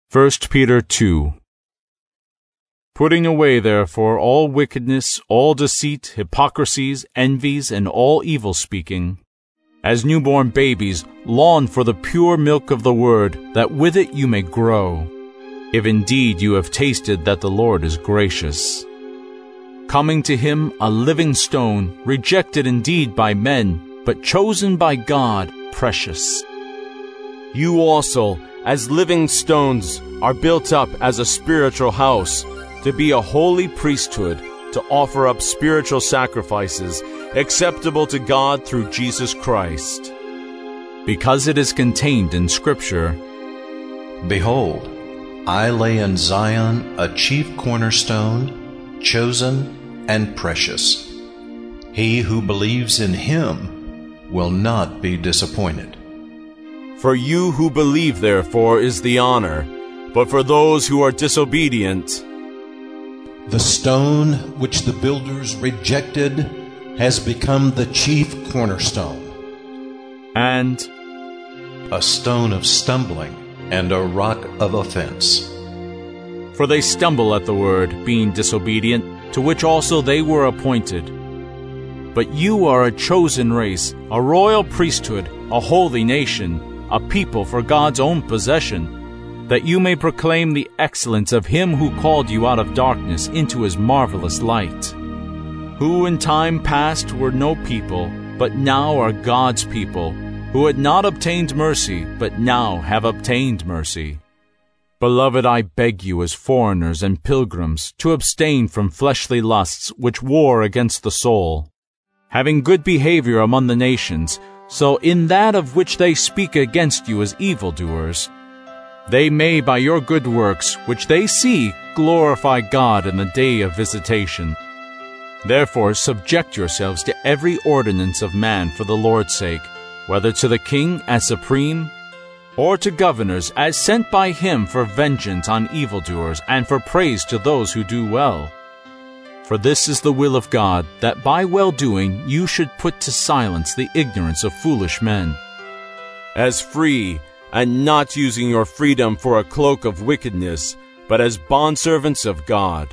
1 Peter 2. Putting away therefore all wickedness, all deceit, hypocrisies, envies, and all evil speaking, as newborn babies, long for the pure milk of the word, that with it you may grow, if indeed you have tasted that the Lord is gracious. Coming to him, a living stone, rejected indeed by men, but chosen by God, precious. You also, as living stones, are built up as a spiritual house, to be a holy priesthood, to offer up spiritual sacrifices, acceptable to God through Jesus Christ. Because it is contained in Scripture, Behold, I lay in Zion a chief cornerstone, chosen and precious. He who believes in him will not be disappointed. For you who believe, therefore, is the honor, but for those who are disobedient, the stone which the builders rejected has become the chief cornerstone, and a stone of stumbling and a rock of offense. For they stumble at the word, being disobedient, to which also they were appointed. But you are a chosen race, a royal priesthood, a holy nation, a people for God's own possession, that you may proclaim the excellence of him who called you out of darkness into his marvelous light, who in time past were no people, but now are God's people, who had not obtained mercy, but now have obtained mercy. Beloved, I beg you as foreigners and pilgrims to abstain from fleshly lusts which war against the soul, having good behavior among the nations, so in that of which they speak against you as evildoers, they may by your good works, which they see, glorify God in the day of visitation. Therefore subject yourselves to every ordinance of man for the Lord's sake, whether to the king as supreme, or to governors as sent by him for vengeance on evildoers and for praise to those who do well. For this is the will of God, that by well-doing you should put to silence the ignorance of foolish men. as free, and not using your freedom for a cloak of wickedness, but as bondservants of God.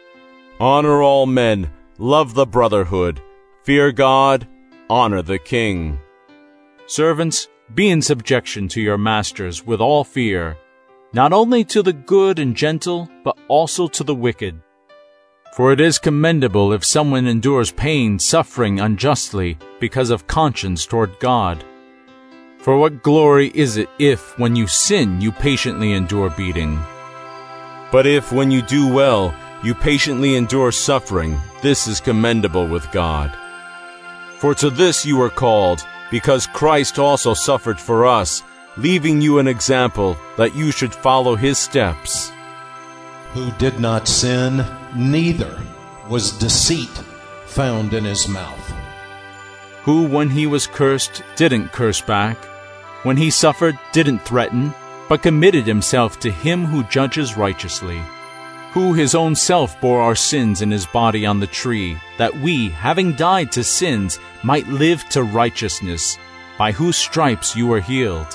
Honor all men, love the brotherhood, fear God, honor the king. Servants, be in subjection to your masters with all fear, not only to the good and gentle, but also to the wicked. For it is commendable if someone endures pain, suffering unjustly, because of conscience toward God. For what glory is it if, when you sin, you patiently endure beating? But if, when you do well, you patiently endure suffering, this is commendable with God. For to this you were called, because Christ also suffered for us, leaving you an example that you should follow his steps. Who did not sin, neither was deceit found in his mouth. Who, when he was cursed, didn't curse back. When he suffered, didn't threaten, but committed himself to him who judges righteously. Who his own self bore our sins in his body on the tree, that we, having died to sins, might live to righteousness, by whose stripes you were healed.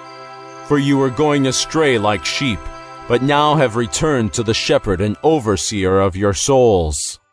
For you were going astray like sheep, but now have returned to the shepherd and overseer of your souls.